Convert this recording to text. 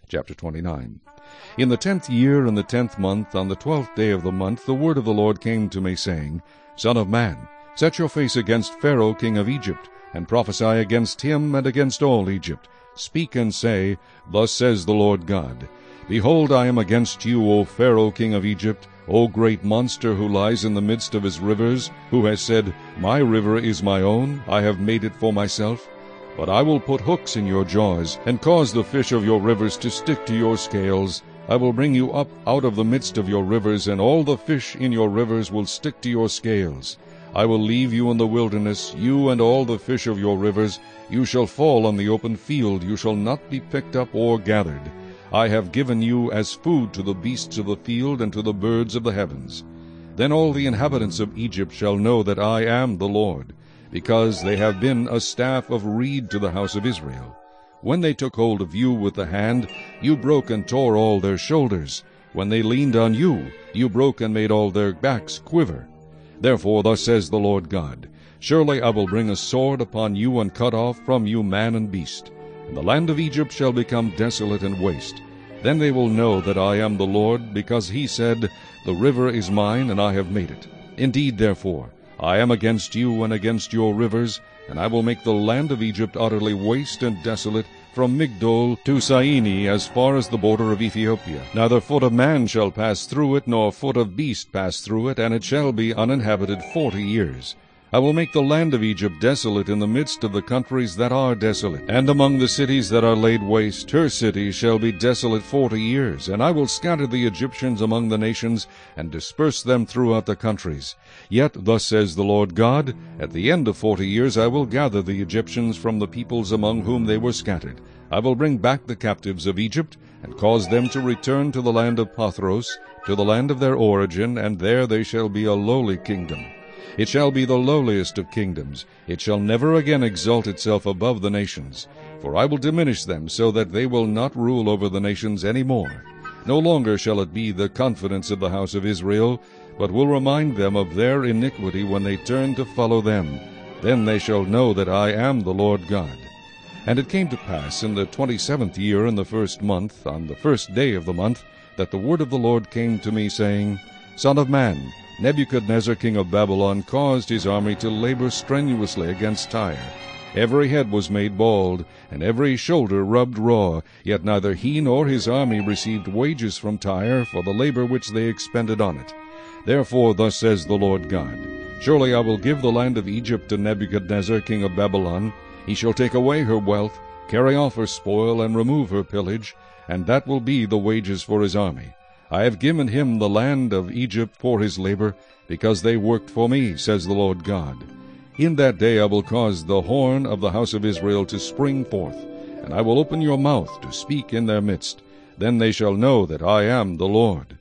Chapter 29. In the 10th year, in the 10th month, on the 12th day of the month, the word of the Lord came to me, saying, Son of man, set your face against Pharaoh king of Egypt, and prophesy against him and against all Egypt. Speak and say, Thus says the Lord God, Behold, I am against you, O Pharaoh king of Egypt, O great monster who lies in the midst of his rivers, who has said, My river is my own, I have made it for myself. But I will put hooks in your jaws, and cause the fish of your rivers to stick to your scales. I will bring you up out of the midst of your rivers, and all the fish in your rivers will stick to your scales. I will leave you in the wilderness, you and all the fish of your rivers. You shall fall on the open field, you shall not be picked up or gathered. I have given you as food to the beasts of the field and to the birds of the heavens. Then all the inhabitants of Egypt shall know that I am the Lord, because they have been a staff of reed to the house of Israel. When they took hold of you with the hand, you broke and tore all their shoulders. When they leaned on you, you broke and made all their backs quiver. Therefore thus says the Lord God, Surely I will bring a sword upon you, and cut off from you man and beast. And the land of Egypt shall become desolate and waste. Then they will know that I am the Lord, because he said, The river is mine, and I have made it. Indeed, therefore, I am against you and against your rivers, and I will make the land of Egypt utterly waste and desolate, from Migdol to Syene, as far as the border of Ethiopia. Neither foot of man shall pass through it, nor foot of beast pass through it, and it shall be uninhabited 40 years. I will make the land of Egypt desolate in the midst of the countries that are desolate, and among the cities that are laid waste. Her cities shall be desolate 40 years, and I will scatter the Egyptians among the nations, and disperse them throughout the countries. Yet thus says the Lord God, At the end of 40 years I will gather the Egyptians from the peoples among whom they were scattered. I will bring back the captives of Egypt, and cause them to return to the land of Pathros, to the land of their origin, and there they shall be a lowly kingdom. It shall be the lowliest of kingdoms. It shall never again exalt itself above the nations. For I will diminish them, so that they will not rule over the nations any more. No longer shall it be the confidence of the house of Israel, but will remind them of their iniquity when they turn to follow them. Then they shall know that I am the Lord God. And it came to pass in the 27th year, in the 1st month, on the 1st day of the month, that the word of the Lord came to me, saying, Son of man, Nebuchadnezzar king of Babylon caused his army to labor strenuously against Tyre. Every head was made bald, and every shoulder rubbed raw, yet neither he nor his army received wages from Tyre for the labor which they expended on it. Therefore thus says the Lord God, Surely I will give the land of Egypt to Nebuchadnezzar king of Babylon. He shall take away her wealth, carry off her spoil, and remove her pillage, and that will be the wages for his army. I have given him the land of Egypt for his labor, because they worked for me, says the Lord God. In that day I will cause the horn of the house of Israel to spring forth, and I will open your mouth to speak in their midst. Then they shall know that I am the Lord.